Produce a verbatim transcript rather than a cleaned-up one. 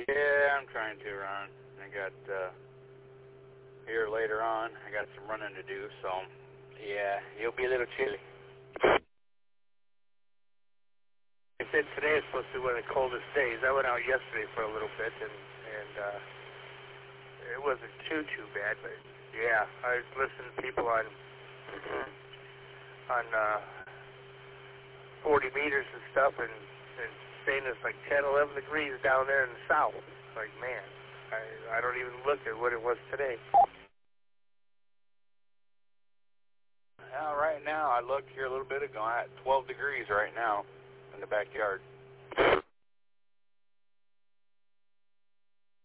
Yeah, I'm trying to, Ron. I got, uh, here later on, I got some running to do, so, yeah, you'll be a little chilly. They said today is supposed to be one of the coldest days. I went out yesterday for a little bit, and, and uh, it wasn't too, too bad, but, yeah, I listened to people on, on, uh, forty meters and stuff, and, and saying it's like ten, eleven degrees down there in the south. Like, man, I, I don't even look at what it was today. Well, right now, I looked here a little bit ago, I'm at twelve degrees right now in the backyard.